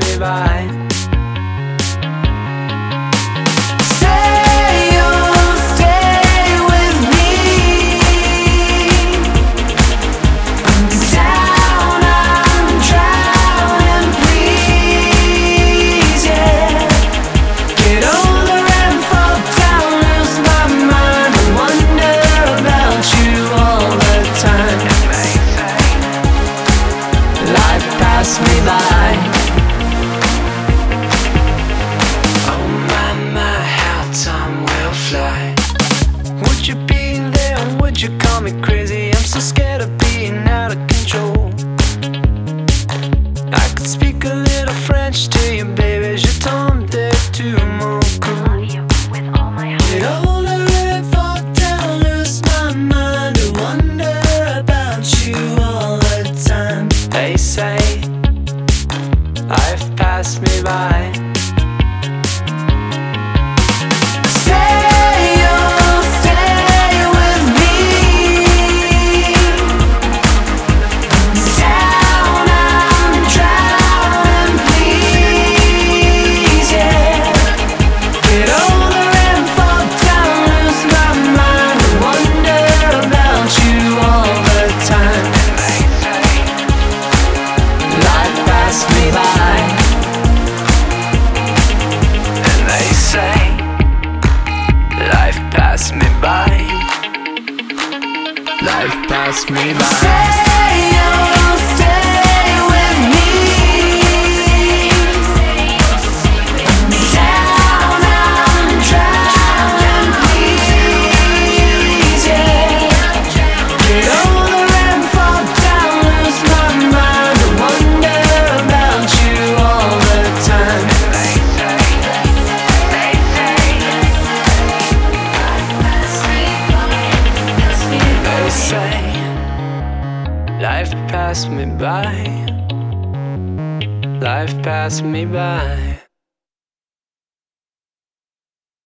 me by. Pass me by. Oh my, how time will fly. Would you be there? Would you call me crazy? I'm so scared of being out of control. I could speak a little French to you, baby. Je tombe tout mon cou. Get older and fall down, lose my mind, I wonder about you all the time. They say life passed me by. Say you'll stay with me. Down I'm drowning, please, yeah. Get older and fall down, lose my mind, I wonder about you all the time. Life passed me by. Pass me by. Life passed me by. Say you'll stay with me. Down I'm drowning, please, yeah. Get older and fall down, lose my mind, I wonder about you all the time. Life passed me by. Life passed me by.